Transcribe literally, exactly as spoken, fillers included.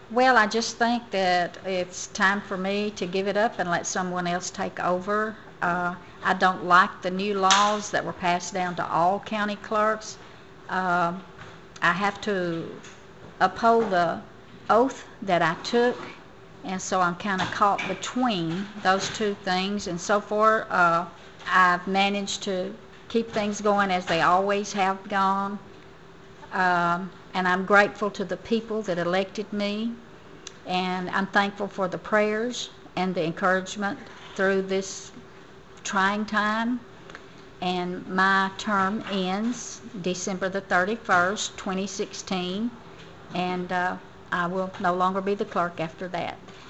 Well, I just think that it's time for me to give it up and let someone else take over. Uh, I don't like the new laws that were passed down to all county clerks. Um I have to uphold the oath that I took, and so I'm kind of caught between those two things. And so far, uh, I've managed to keep things going as they always have gone. Um, and I'm grateful to the people that elected me, and I'm thankful for the prayers and the encouragement through this trying time. And my term ends December the thirty-first, twenty sixteen, and uh, I will no longer be the clerk after that.